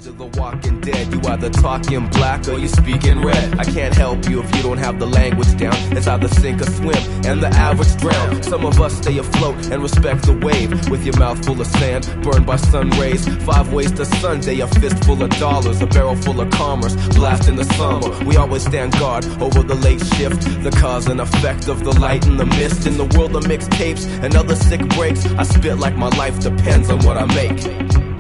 To the walking dead, you either talking black or you speaking red. I can't help you if you don't have the language down. It's either sink or swim, and the average drown. Some of us stay afloat and respect the wave. With your mouth full of sand, burned by sun rays. 5 ways to Sunday, a fist full of dollars, a barrel full of commerce, blast in the summer. We always stand guard over the late shift, the cause and effect of the light and the mist. In the world of mixtapes and other sick breaks, I spit like my life depends on what I make.